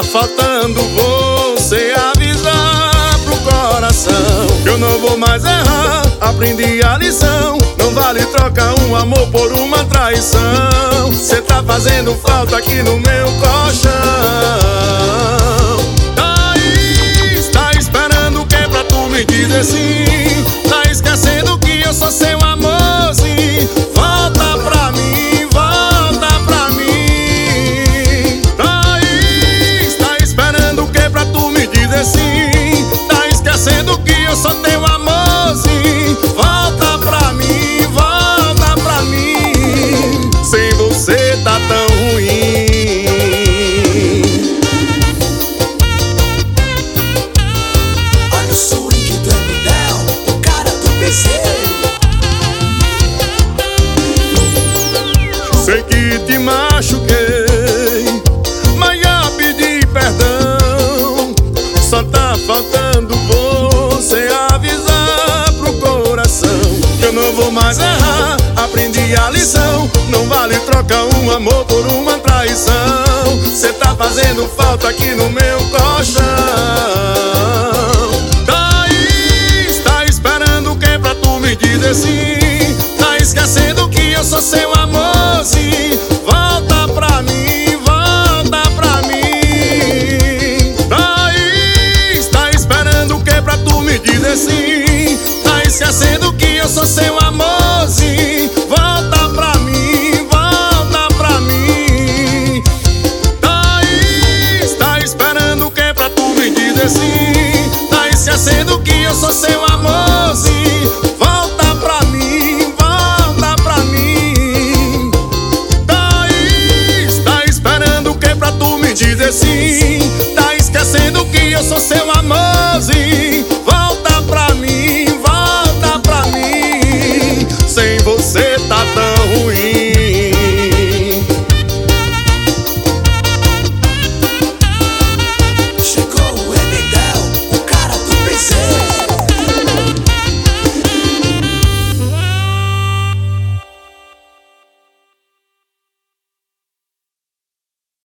faltando você avisar pro coração que eu não vou mais errar, aprendi a lição. Não vale trocar um amor por uma traição. Cê tá fazendo falta aqui no meu colchão. Tá esperando o que pra tu me dizer sim? Tá esquecendo que eu sou seu amor, sim. Volta pra mim, volta pra mim. Tá esperando o que pra tu me dizer sim? Tá esquecendo que eu sou teu amor, sim. Volta pra mim, volta pra mim. Sem você tá tão ruim. Olha o swing do Eminem, o cara do PC. Sei que te machuquei, mas já pedi perdão. Só tá faltando você avisar pro coração que eu não vou mais errar, aprendi a lição. Não vale trocar um amor por uma traição. Cê tá fazendo falta aqui no meu colchão. Tá esperando o que pra tu me dizer sim? Tá esquecendo que eu sou seu amor, sim. Volta pra mim, volta pra mim. Tá esperando o que pra tu me dizer sim? Tá esquecendo que eu sou seu amor, sim. Volta pra mim, volta pra mim. Tá esperando o que pra tu me dizer sim? Tá esquecendo que eu sou seu amor, sim. Volta pra mim, volta pra mim. Tá esperando o que pra tu me dizer sim? Tá esquecendo que eu sou seu